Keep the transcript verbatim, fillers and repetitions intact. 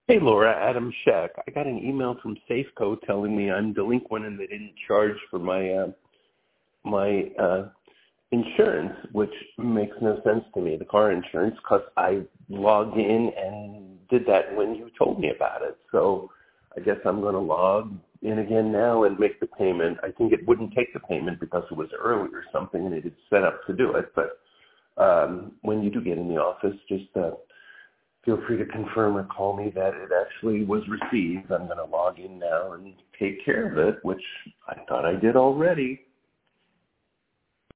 Hey, Laura, Adam Scheck. I got an email from Safeco telling me I'm delinquent and they didn't charge for my uh, my uh, insurance, which makes no sense to me, the car insurance, because I logged in and did that when you told me about it. So I guess I'm going to log in again now and make the payment. I think it wouldn't take the payment because it was early or something and it had set up to do it. But um, when you do get in the office, just uh, feel free to confirm or call me that it actually was received. I'm going to log in now and take care of it, which I thought I did already.